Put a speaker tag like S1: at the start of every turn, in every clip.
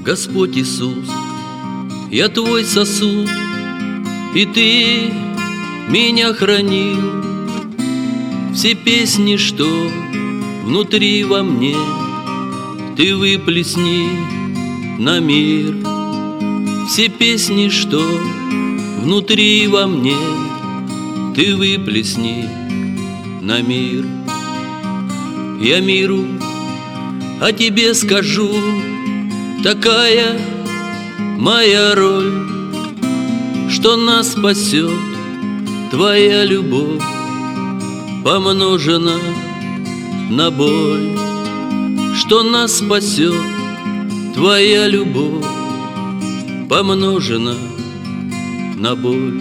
S1: Господь Иисус, я Твой сосуд, и Ты меня хранил. Все песни, что внутри во мне, Ты выплесни на мир. Все песни, что внутри во мне, Ты выплесни на мир. Я миру о Тебе скажу, такая моя роль, что нас спасет Твоя любовь, помножена на боль. Что нас спасет Твоя любовь, помножена на боль.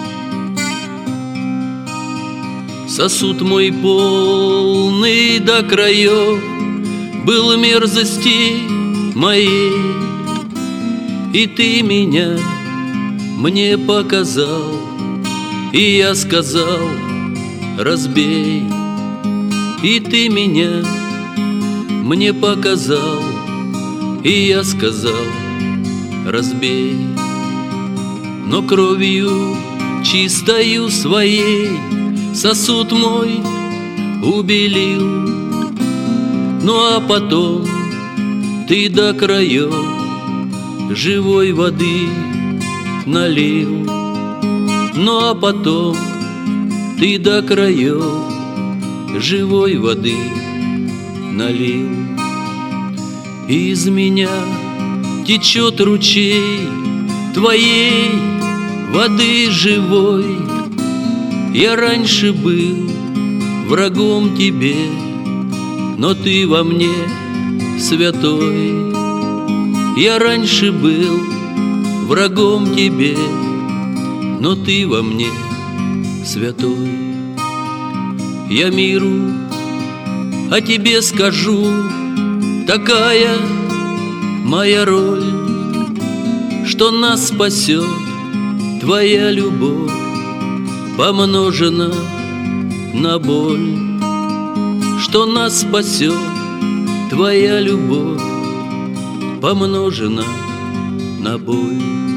S1: Сосуд мой полный до краев был мерзости моей, и Ты меня мне показал, и я сказал: разбей. И Ты меня мне показал, и я сказал: разбей. Но кровью чистою своей сосуд мой убелил. Ну а потом Ты до краев живой воды налил. Ну а потом Ты до краев живой воды налил. И из меня течет ручей Твоей воды живой. Я раньше был врагом Тебе, но Ты во мне святой. Я раньше был врагом Тебе, но Ты во мне святой. Я миру о Тебе скажу, такая моя роль, что нас спасет Твоя любовь, помножена на боль. Что нас спасет Твоя любовь, помножена на боль.